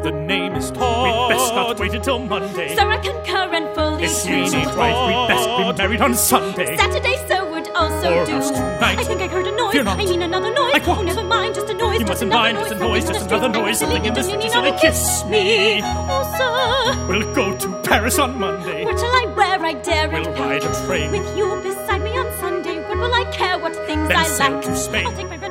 The name is Todd. We'd best not wait until Monday. So I concur and fully If Sweeney drives, we'd best be married on Sunday. Saturday so would also Or do. else tonight. I think I heard a noise. Fear not. I mean another noise. Like what? Oh, never mind, just a noise. You mustn't mind, just a noise, just another noise. Something in the street, so kiss me. Oh, sir. We'll go to Paris on Monday. What shall I wear? I dare We'll ride a train. With you beside me on Sunday. What will I care what things Then I sail like? to Spain. I'll take my